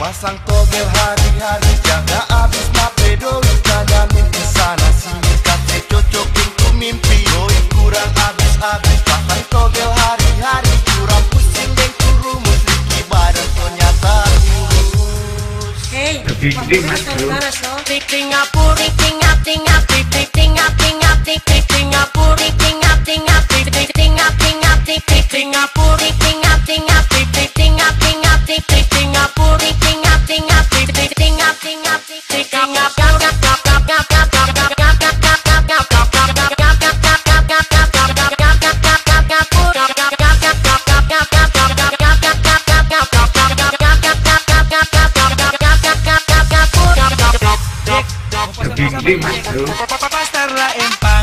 Pasang togel hari-hari, jaga abis mape doi. Tanyamin di sana sini, kate cocokin ku mimpi. Doi kurang abis-abis, pasang togel hari-hari. Kurang pusing deng ku rumus, Ricky bareng ternyata lurus. Hey, Gede mas bro. Gede mas bro. Pasar la empang.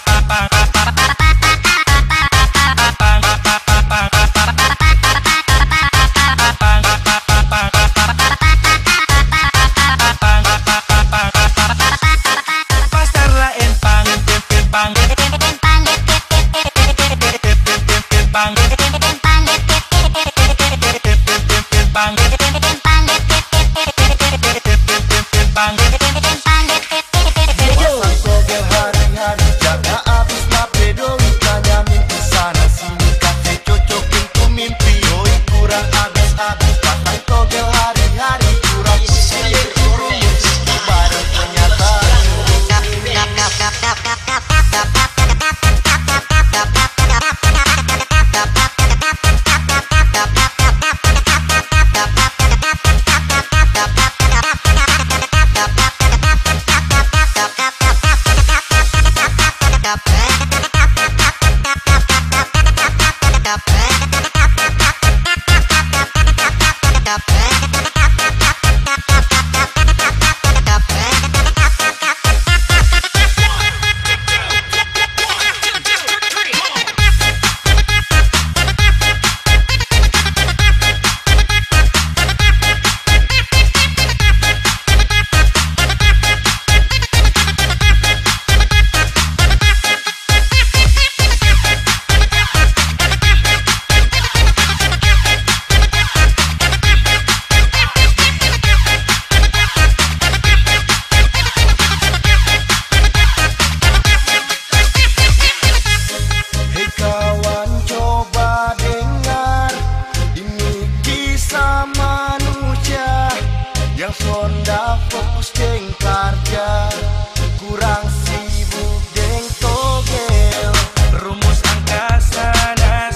Sonda fokus deng karja, kurang sibuk deng togel. Rumus angka sana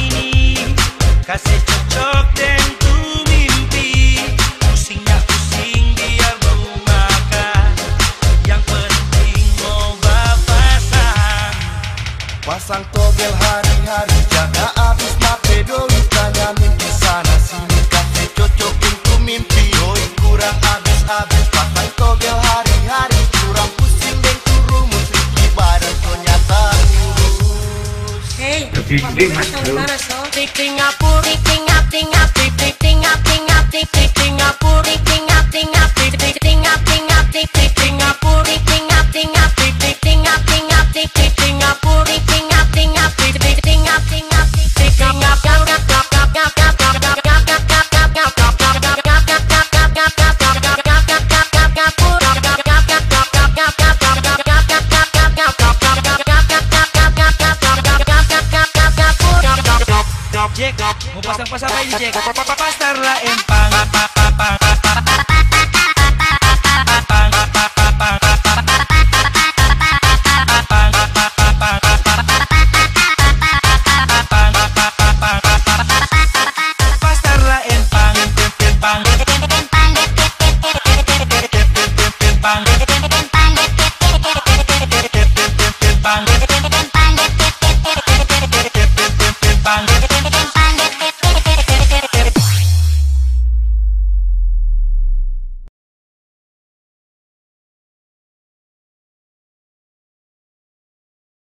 sini, kasih cocok deng tu mimpi. Pusingnya pusing biar lumakan, yang penting ngoba pasang. Pasang togel hari-hari, jaga abis mape doi. Tanyamin di sana sini, kasih cocokin ku mimpi. Kurang abis-abis, pasang togel hari-hari. Kurang pusing deng ku rumus, Ricky bareng ternyata lurus. hey, Gede mas bro. Jack, mau pasang-pasang apa ini Jack? Pasar la empang.